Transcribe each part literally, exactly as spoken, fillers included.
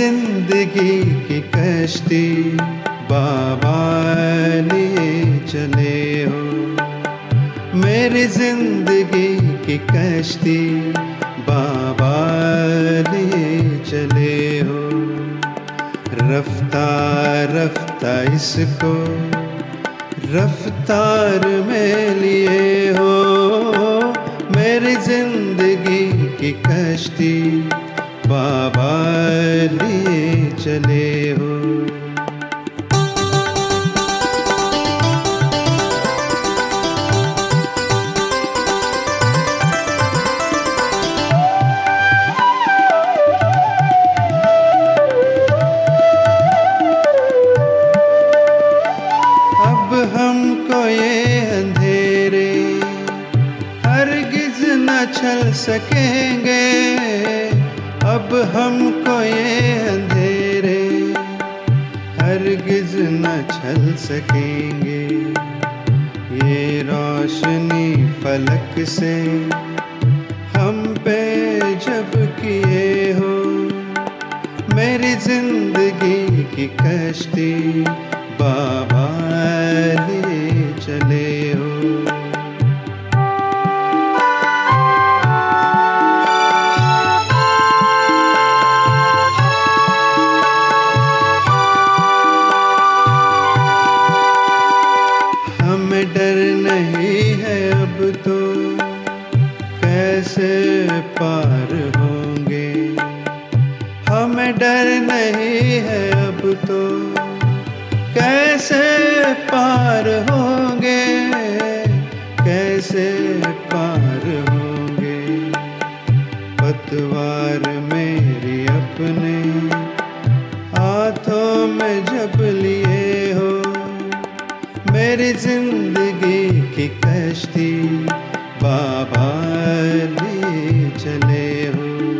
जिंदगी की कश्ती बाबा लिए चले हो। मेरी जिंदगी की कश्ती बाबा लिए चले हो। रफ्तार रफ्तार इसको रफ्तार में लिए हो। मेरी जिंदगी की कश्ती बाबा लिए चले हो। अब हमको ये अंधेरे हरगिज न छल सकेंगे। अब हमको ये अंधेरे हरगिज न छल सकेंगे। ये रोशनी फलक से हम पे जब किए हो। मेरी जिंदगी की कश्ती बाबा लिए चले हो। हमें डर नहीं है अब तो कैसे पार होंगे। हमें डर नहीं है अब तो कैसे पार होंगे। कैसे पार होंगे। पतवार मेरी अपने हाथों में जब लिए हो। मेरी जिंदगी की कश्ती बाबा लिए चले हो।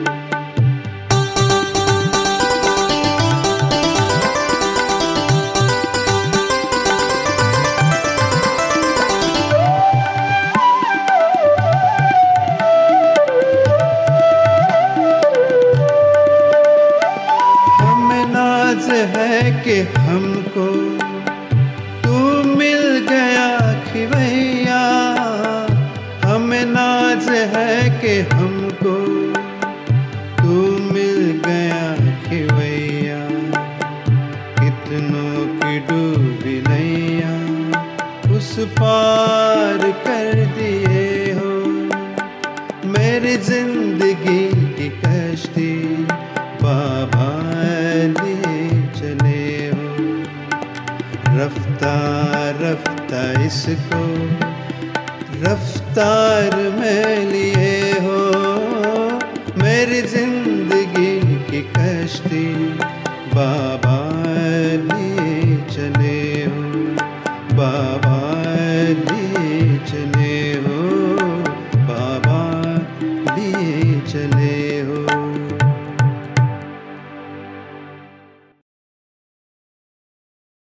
हमें नाज है कि हमको तू मिल गया खिवैया। हमें नाज है कि हमको तू मिल गया खिवैया। कितनों की डूबी नैया उस पार कर दिए हो। मेरी जिंदगी की कश्ती बाबा लिए चले हो। रफ्तार रफ्तार इसको रफ्तार में लिए हो। मेरी जिंदगी की कश्ती बाबा